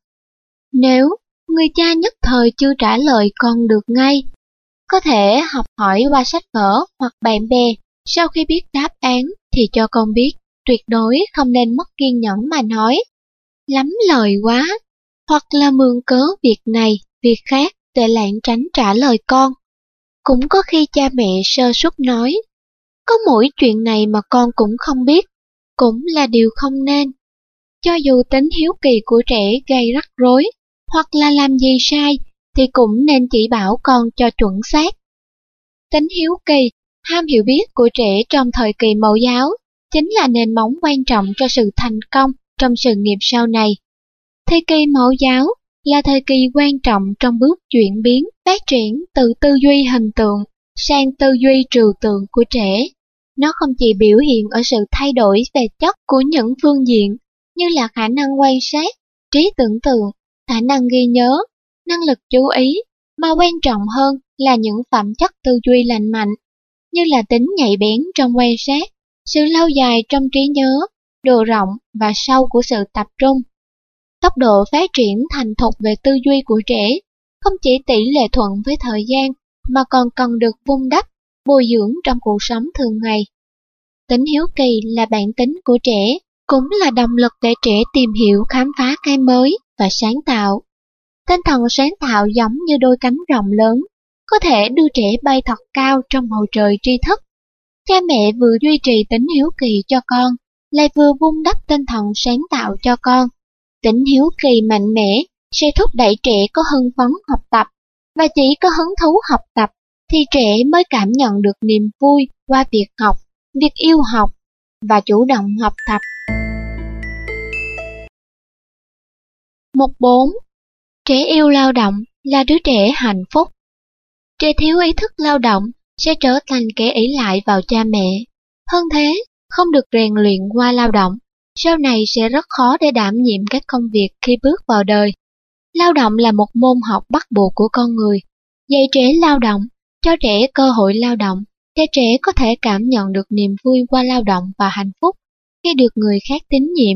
Nếu người cha nhất thời chưa trả lời con được ngay, có thể học hỏi qua sách vở hoặc bạn bè, sau khi biết đáp án thì cho con biết, tuyệt đối không nên mất kiên nhẫn mà nói, lắm lời quá, hoặc là mượn cớ việc này, việc khác để lảng tránh trả lời con. Cũng có khi cha mẹ sơ suất nói, có mỗi chuyện này mà con cũng không biết, cũng là điều không nên. Cho dù tính hiếu kỳ của trẻ gây rắc rối, hoặc là làm gì sai, thì cũng nên chỉ bảo con cho chuẩn xác. Tính hiếu kỳ, ham hiểu biết của trẻ trong thời kỳ mẫu giáo chính là nền móng quan trọng cho sự thành công trong sự nghiệp sau này. Thời kỳ mẫu giáo là thời kỳ quan trọng trong bước chuyển biến, phát triển từ tư duy hình tượng sang tư duy trừu tượng của trẻ. Nó không chỉ biểu hiện ở sự thay đổi về chất của những phương diện như là khả năng quan sát, trí tưởng tượng, khả năng ghi nhớ, năng lực chú ý, mà quan trọng hơn là những phẩm chất tư duy lành mạnh, như là tính nhạy bén trong quan sát, sự lâu dài trong trí nhớ, độ rộng và sâu của sự tập trung. Tốc độ phát triển thành thục về tư duy của trẻ không chỉ tỷ lệ thuận với thời gian, mà còn cần được vun đắp, bồi dưỡng trong cuộc sống thường ngày. Tính hiếu kỳ là bản tính của trẻ, cũng là động lực để trẻ tìm hiểu khám phá cái mới và sáng tạo. Tinh thần sáng tạo giống như đôi cánh rộng lớn, có thể đưa trẻ bay thật cao trong bầu trời tri thức. Cha mẹ vừa duy trì tính hiếu kỳ cho con, lại vừa vun đắp tinh thần sáng tạo cho con. Tính hiếu kỳ mạnh mẽ sẽ thúc đẩy trẻ có hưng phấn học tập, và chỉ có hứng thú học tập thì trẻ mới cảm nhận được niềm vui qua việc học, việc yêu học và chủ động học tập. Mục 4. Trẻ yêu lao động là đứa trẻ hạnh phúc. Trẻ thiếu ý thức lao động sẽ trở thành kẻ ỷ lại vào cha mẹ. Hơn thế, không được rèn luyện qua lao động, sau này sẽ rất khó để đảm nhiệm các công việc khi bước vào đời. Lao động là một môn học bắt buộc của con người. Dạy trẻ lao động, cho trẻ cơ hội lao động, để trẻ có thể cảm nhận được niềm vui qua lao động và hạnh phúc khi được người khác tín nhiệm.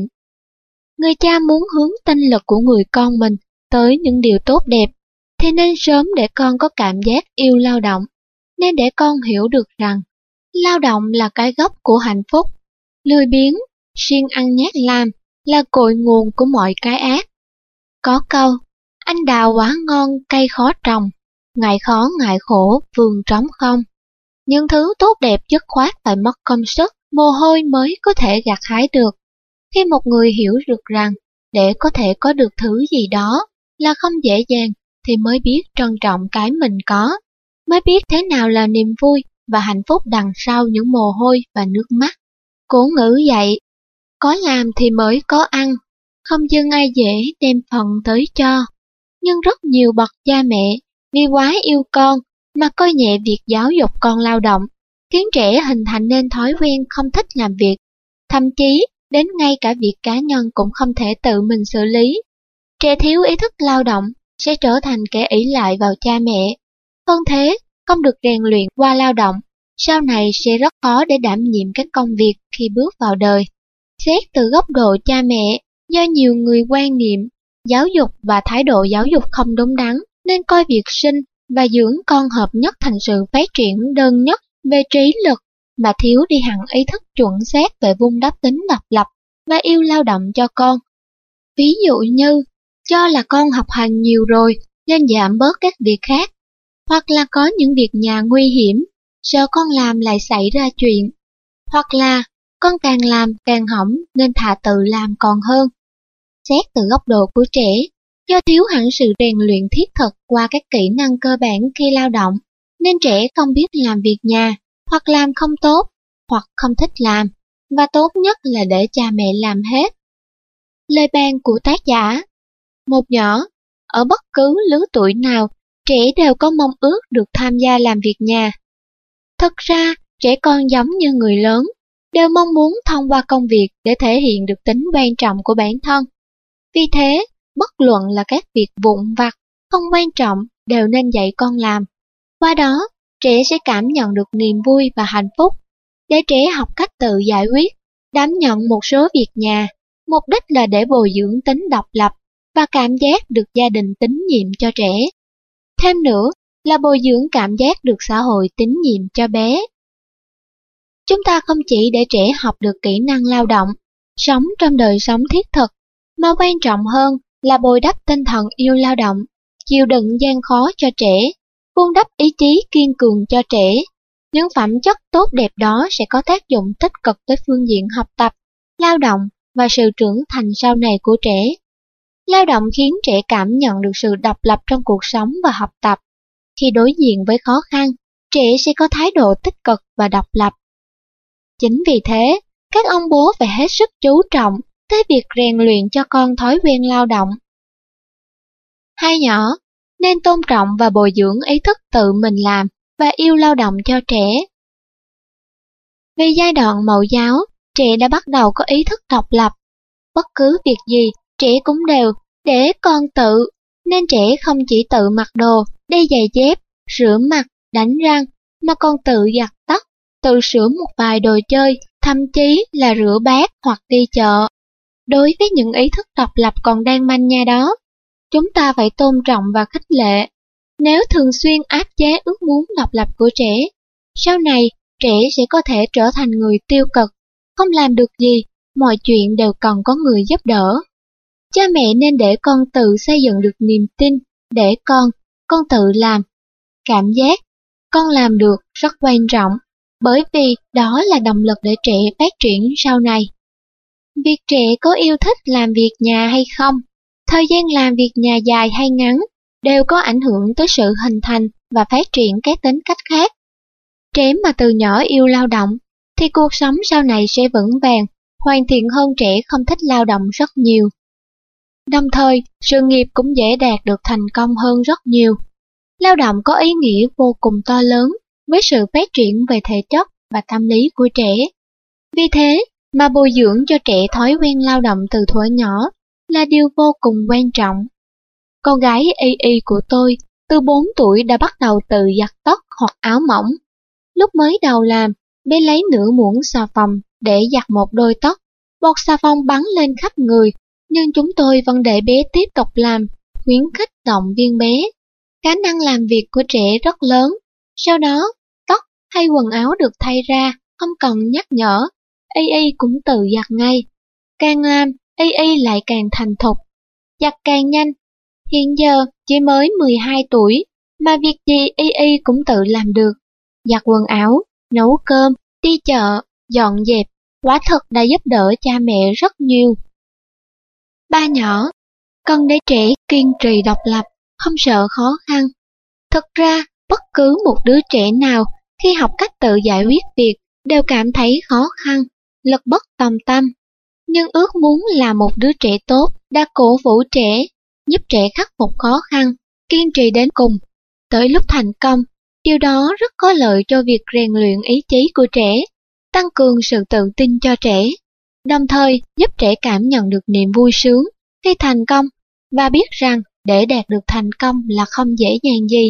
Người cha muốn hướng tinh lực của người con mình tới những điều tốt đẹp, thì nên sớm để con có cảm giác yêu lao động, nên để con hiểu được rằng lao động là cái gốc của hạnh phúc. Lười biếng, siêng ăn nhác làm là cội nguồn của mọi cái ác. Có câu, anh đào quả ngon cây khó trồng, ngại khó ngại khổ vườn trống không. Những thứ tốt đẹp dứt khoát phải mất công sức, mồ hôi mới có thể gặt hái được. Khi một người hiểu được rằng để có thể có được thứ gì đó là không dễ dàng, thì mới biết trân trọng cái mình có, mới biết thế nào là niềm vui và hạnh phúc đằng sau những mồ hôi và nước mắt. Cổ ngữ dạy, có làm thì mới có ăn, không dưng ai dễ đem phần tới cho. Nhưng rất nhiều bậc cha mẹ vì quá yêu con mà coi nhẹ việc giáo dục con lao động, khiến trẻ hình thành nên thói quen không thích làm việc, thậm chí đến ngay cả việc cá nhân cũng không thể tự mình xử lý. Trẻ thiếu ý thức lao động sẽ trở thành kẻ ỷ lại vào cha mẹ. Hơn thế, không được rèn luyện qua lao động, sau này sẽ rất khó để đảm nhiệm các công việc khi bước vào đời. Xét từ góc độ cha mẹ, do nhiều người quan niệm, giáo dục và thái độ giáo dục không đúng đắn, nên coi việc sinh và dưỡng con hợp nhất thành sự phát triển đơn nhất về trí lực, mà thiếu đi hẳn ý thức chuẩn xác về vun đắp tính độc lập và yêu lao động cho con. Ví dụ như, cho là con học hành nhiều rồi nên giảm bớt các việc khác, hoặc là có những việc nhà nguy hiểm, sợ con làm lại xảy ra chuyện, hoặc là con càng làm càng hỏng nên thà tự làm còn hơn. Xét từ góc độ của trẻ, do thiếu hẳn sự rèn luyện thiết thực qua các kỹ năng cơ bản khi lao động, nên trẻ không biết làm việc nhà, hoặc làm không tốt, hoặc không thích làm, và tốt nhất là để cha mẹ làm hết. Lời bàn của tác giả. Một nhỏ, ở bất cứ lứa tuổi nào, trẻ đều có mong ước được tham gia làm việc nhà. Thực ra, trẻ con giống như người lớn, đều mong muốn thông qua công việc để thể hiện được tính quan trọng của bản thân. Vì thế, bất luận là các việc vụn vặt, không quan trọng đều nên dạy con làm. Qua đó, trẻ sẽ cảm nhận được niềm vui và hạnh phúc. Để trẻ học cách tự giải quyết, đảm nhận một số việc nhà, mục đích là để bồi dưỡng tính độc lập và cảm giác được gia đình tín nhiệm cho trẻ. Thêm nữa là bồi dưỡng cảm giác được xã hội tín nhiệm cho bé. Chúng ta không chỉ để trẻ học được kỹ năng lao động, sống trong đời sống thiết thực, mà quan trọng hơn là bồi đắp tinh thần yêu lao động, chịu đựng gian khó cho trẻ, vun đắp ý chí kiên cường cho trẻ. Những phẩm chất tốt đẹp đó sẽ có tác dụng tích cực tới phương diện học tập, lao động và sự trưởng thành sau này của trẻ. Lao động khiến trẻ cảm nhận được sự độc lập trong cuộc sống và học tập. Khi đối diện với khó khăn, trẻ sẽ có thái độ tích cực và độc lập. Chính vì thế, các ông bố phải hết sức chú trọng tới việc rèn luyện cho con thói quen lao động. Hai nhỏ, nên tôn trọng và bồi dưỡng ý thức tự mình làm và yêu lao động cho trẻ. Vì giai đoạn mẫu giáo, trẻ đã bắt đầu có ý thức độc lập. Bất cứ việc gì, trẻ cũng đều để con tự, nên trẻ không chỉ tự mặc đồ, đeo giày dép, rửa mặt, đánh răng, mà còn tự giặt tóc, tự sửa một vài đồ chơi, thậm chí là rửa bát hoặc đi chợ. Đối với những ý thức độc lập còn đang manh nha đó, chúng ta phải tôn trọng và khích lệ. Nếu thường xuyên áp chế ước muốn độc lập của trẻ, sau này trẻ sẽ có thể trở thành người tiêu cực, không làm được gì, mọi chuyện đều cần có người giúp đỡ. Cha mẹ nên để con tự xây dựng được niềm tin, để con tự làm. cảm giác con làm được rất quan trọng, bởi vì đó là động lực để trẻ phát triển sau này. Việc trẻ có yêu thích làm việc nhà hay không, thời gian làm việc nhà dài hay ngắn, đều có ảnh hưởng tới sự hình thành và phát triển các tính cách khác. Trẻ mà từ nhỏ yêu lao động, thì cuộc sống sau này sẽ vững vàng, hoàn thiện hơn trẻ không thích lao động rất nhiều. Đồng thời, sự nghiệp cũng dễ đạt được thành công hơn rất nhiều. Lao động có ý nghĩa vô cùng to lớn với sự phát triển về thể chất và tâm lý của trẻ. Vì thế mà bồi dưỡng cho trẻ thói quen lao động từ thuở nhỏ là điều vô cùng quan trọng. Con gái Y Y của tôi từ 4 tuổi đã bắt đầu tự giặt tất hoặc áo mỏng. Lúc mới đầu làm, bé lấy nửa muỗng xà phòng để giặt một đôi tất, bọt xà phòng bắn lên khắp người, nhưng chúng tôi vẫn để bé tiếp tục làm, khuyến khích động viên bé. Khả năng làm việc của trẻ rất lớn, sau đó tất hay quần áo được thay ra, không cần nhắc nhở, Y Y cũng tự giặt ngay. Càng làm, Y Y lại càng thành thục, giặt càng nhanh. Hiện giờ chỉ mới 12 tuổi, mà việc gì Y Y cũng tự làm được. Giặt quần áo, nấu cơm, đi chợ, dọn dẹp, quả thực đã giúp đỡ cha mẹ rất nhiều. Ba nhỏ, cần để trẻ kiên trì độc lập, không sợ khó khăn. Thực ra, bất cứ một đứa trẻ nào khi học cách tự giải quyết việc đều cảm thấy khó khăn, lực bất tòng tâm. Nhưng ước muốn là một đứa trẻ tốt đã cổ vũ trẻ, giúp trẻ khắc phục khó khăn, kiên trì đến cùng. Tới lúc thành công, điều đó rất có lợi cho việc rèn luyện ý chí của trẻ, tăng cường sự tự tin cho trẻ, đồng thời giúp trẻ cảm nhận được niềm vui sướng khi thành công và biết rằng để đạt được thành công là không dễ dàng gì.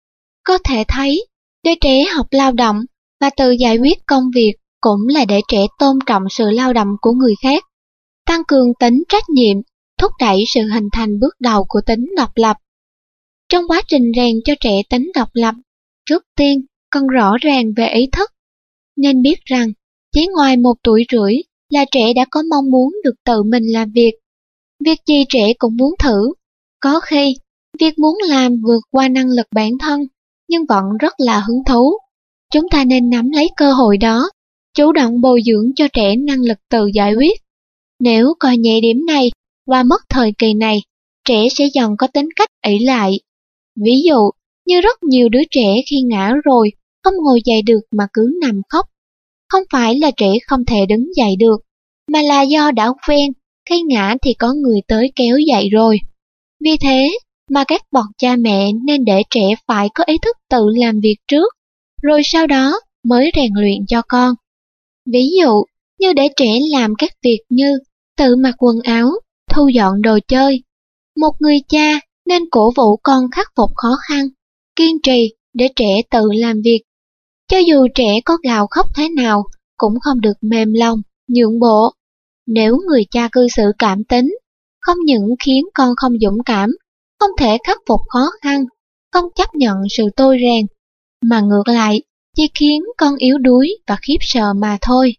Có thể thấy, để trẻ học lao động và tự giải quyết công việc cũng là để trẻ tôn trọng sự lao động của người khác, tăng cường tính trách nhiệm, thúc đẩy sự hình thành bước đầu của tính độc lập. Trong quá trình rèn cho trẻ tính độc lập, trước tiên cần rõ ràng về ý thức. Nên biết rằng, chỉ ngoài 1 tuổi rưỡi là trẻ đã có mong muốn được tự mình làm việc. Việc gì trẻ cũng muốn thử. Có khi, việc muốn làm vượt qua năng lực bản thân, nhưng vẫn rất là hứng thú. Chúng ta nên nắm lấy cơ hội đó, chủ động bồi dưỡng cho trẻ năng lực tự giải quyết. Nếu coi nhẹ điểm này và mất thời kỳ này, trẻ sẽ dần có tính cách ỷ lại. Ví dụ, như rất nhiều đứa trẻ khi ngã rồi, không ngồi dậy được mà cứ nằm khóc. Không phải là trẻ không thể đứng dậy được, mà là do đã quen, khi ngã thì có người tới kéo dậy rồi. Vì thế mà các bậc cha mẹ nên để trẻ phải có ý thức tự làm việc trước, rồi sau đó mới rèn luyện cho con. Ví dụ, như để trẻ làm các việc như tự mặc quần áo, thu dọn đồ chơi. Một người cha nên cổ vũ con khắc phục khó khăn, kiên trì để trẻ tự làm việc. Cho dù trẻ có gào khóc thế nào, cũng không được mềm lòng, nhượng bộ. Nếu người cha cư xử cảm tính, không những khiến con không dũng cảm, không thể khắc phục khó khăn, không chấp nhận sự tôi rèn, mà ngược lại, chỉ khiến con yếu đuối và khiếp sợ mà thôi.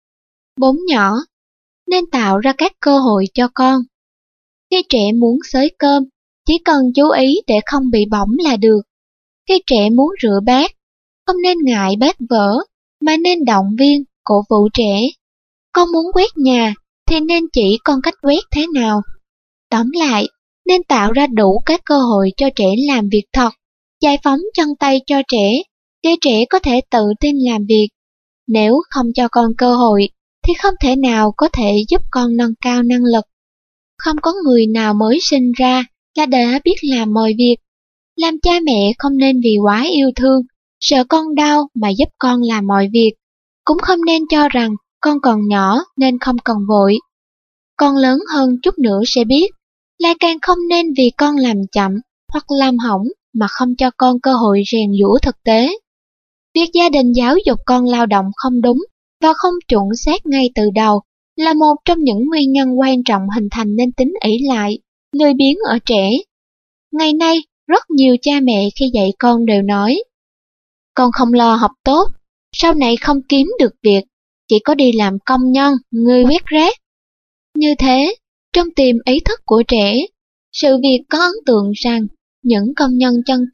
4 nhỏ, nên tạo ra các cơ hội cho con. Khi trẻ muốn xới cơm, chỉ cần chú ý để không bị bỏng là được. Khi trẻ muốn rửa bát, không nên ngại bát vỡ, mà nên động viên, cổ vũ trẻ. Con muốn quét nhà, thì nên chỉ con cách quét thế nào. Tóm lại, nên tạo ra đủ các cơ hội cho trẻ làm việc thật, giải phóng chân tay cho trẻ, để trẻ có thể tự tin làm việc. Nếu không cho con cơ hội, thì không thể nào có thể giúp con nâng cao năng lực. Không có người nào mới sinh ra là đã biết làm mọi việc. Làm cha mẹ không nên vì quá yêu thương, sợ con đau mà giúp con làm mọi việc. Cũng không nên cho rằng con còn nhỏ nên không cần vội. Con lớn hơn chút nữa sẽ biết, lại càng không nên vì con làm chậm hoặc làm hỏng mà không cho con cơ hội rèn giũa thực tế. Việc gia đình giáo dục con lao động không đúng và không chuẩn xác ngay từ đầu là một trong những nguyên nhân quan trọng hình thành nên tính ỷ lại, lười biếng ở trẻ. Ngày nay, rất nhiều cha mẹ khi dạy con đều nói, con không lo học tốt, sau này không kiếm được việc, chỉ có đi làm công nhân, người quét rác. Như thế, trong tiềm ý thức của trẻ, sự việc có ấn tượng rằng những công nhân chân tay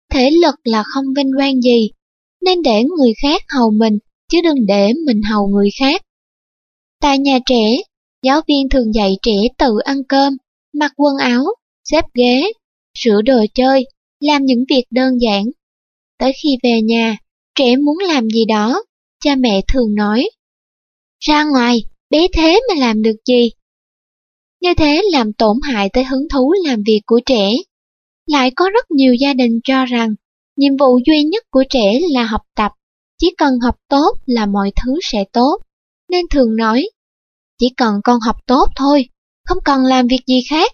thể lực là không vinh quang gì, nên để người khác hầu mình, chứ đừng để mình hầu người khác. Tại nhà trẻ, giáo viên thường dạy trẻ tự ăn cơm, mặc quần áo, xếp ghế, sửa đồ chơi, làm những việc đơn giản. Tới khi về nhà, trẻ muốn làm gì đó, cha mẹ thường nói: ra ngoài, bé thế mà làm được gì? Như thế làm tổn hại tới hứng thú làm việc của trẻ. Lại có rất nhiều gia đình cho rằng nhiệm vụ duy nhất của trẻ là học tập, chỉ cần học tốt là mọi thứ sẽ tốt, nên thường nói: chỉ cần con học tốt thôi, không cần làm việc gì khác.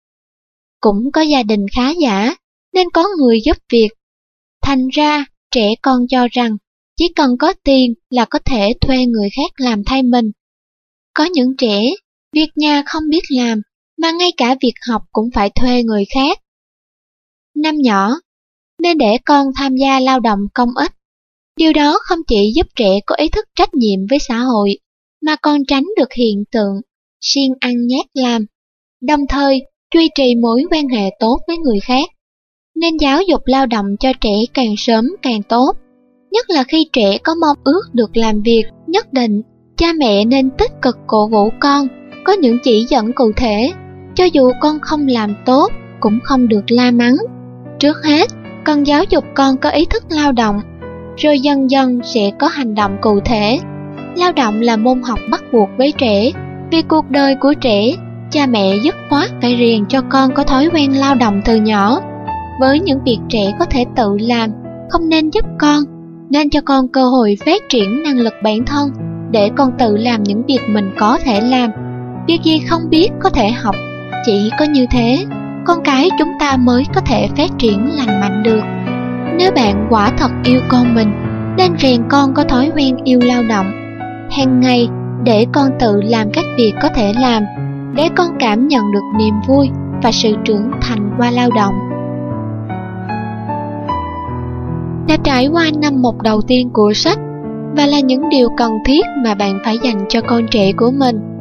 Cũng có gia đình khá giả, nên có người giúp việc. Thành ra, trẻ con cho rằng chỉ cần có tiền là có thể thuê người khác làm thay mình. Có những trẻ, việc nhà không biết làm, mà ngay cả việc học cũng phải thuê người khác. Năm nhỏ, nên để con tham gia lao động công ích. Điều đó không chỉ giúp trẻ có ý thức trách nhiệm với xã hội, mà còn tránh được hiện tượng siêng ăn nhát làm, đồng thời duy trì mối quan hệ tốt với người khác. Nên giáo dục lao động cho trẻ càng sớm càng tốt. Nhất là khi trẻ có mong ước được làm việc nhất định, cha mẹ nên tích cực cổ vũ con, có những chỉ dẫn cụ thể, cho dù con không làm tốt cũng không được la mắng. Trước hết, cần giáo dục con có ý thức lao động, rồi dần dần sẽ có hành động cụ thể. Lao động là môn học bắt buộc với trẻ. Vì cuộc đời của trẻ, cha mẹ dứt khoát phải rèn cho con có thói quen lao động từ nhỏ. Với những việc trẻ có thể tự làm, không nên giúp con, nên cho con cơ hội phát triển năng lực bản thân, để con tự làm những việc mình có thể làm. Việc gì không biết có thể học, chỉ có như thế, con cái chúng ta mới có thể phát triển lành mạnh được. Nếu bạn quả thật yêu con mình, nên rèn con có thói quen yêu lao động. Hàng ngày, để con tự làm các việc có thể làm, để con cảm nhận được niềm vui và sự trưởng thành qua lao động. Đã trải qua năm mục đầu tiên của sách, và là những điều cần thiết mà bạn phải dành cho con trẻ của mình.